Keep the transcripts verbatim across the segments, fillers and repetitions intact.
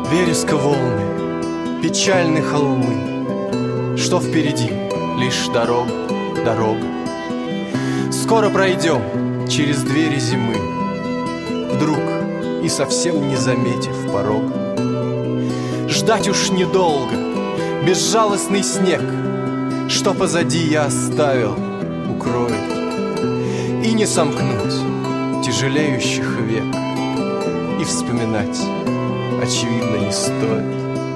Вереска волны, печальны холмы. Что впереди? Лишь дорога, дорога. Скоро пройдем через двери зимы, вдруг и совсем не заметив порога. Ждать уж недолго, безжалостный снег, что позади я оставил, укроет. И не сомкнуть тяжелеющих век, и вспоминать, очевидно, не стоит.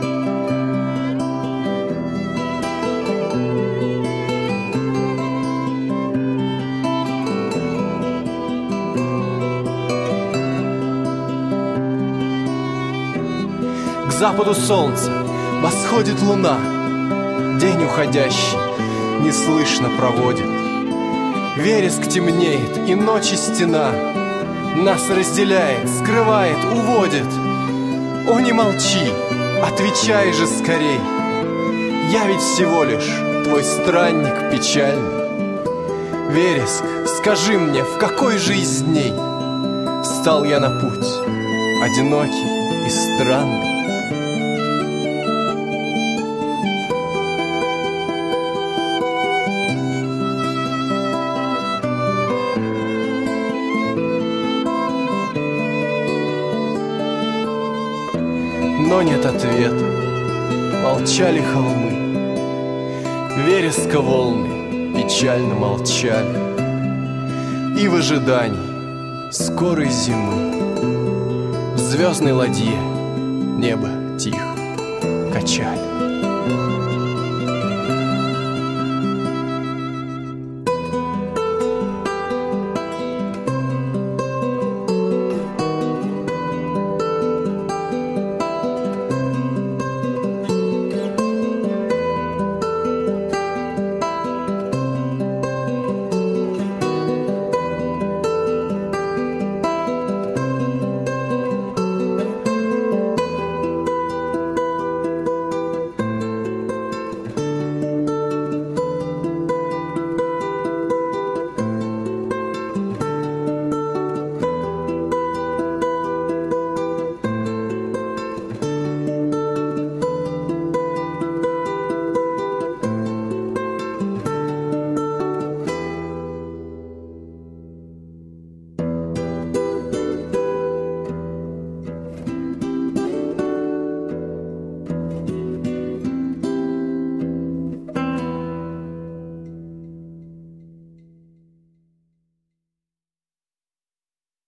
К западу солнца восходит луна, день уходящий неслышно проводит. Вереск темнеет, и ночи стена нас разделяет, скрывает, уводит. О, не молчи, отвечай же скорей, я ведь всего лишь твой странник печальный. Вереск, скажи мне, в какой же из дней встал я на путь, одинокий и странный? Но нет ответа, молчали холмы, вереска волны печально молчали. И в ожидании скорой зимы в звездной ладье небо тихо качали.